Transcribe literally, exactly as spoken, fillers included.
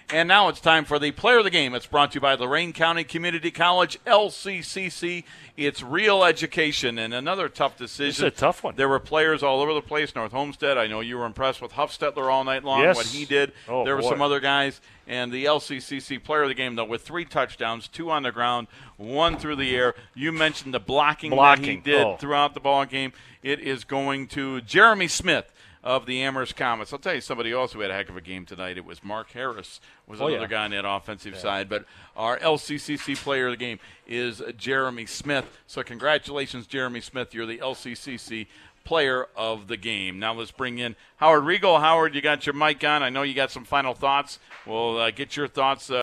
And now it's time for the player of the game. It's brought to you by Lorain County Community College, L C C C. It's real education, and another tough decision. It's a tough one. There were players all over the place. North Homestead, I know you were impressed with Huffstetler all night long, yes. what he did. Oh, there were boy. some other guys. And the L C C C player of the game, though, with three touchdowns, two on the ground, one through the air. You mentioned the blocking, blocking. that he did oh. throughout the ball game. It is going to Jeremy Smith of the Amherst Comets. I'll tell you somebody else who had a heck of a game tonight. It was Mark Harris was oh, another yeah. guy on that offensive yeah. side. But our L C C C player of the game is Jeremy Smith. So congratulations, Jeremy Smith. You're the L C C C player of the game. Now let's bring in Howard Regal. Howard, you got your mic on. I know you got some final thoughts. We'll uh, get your thoughts. Uh,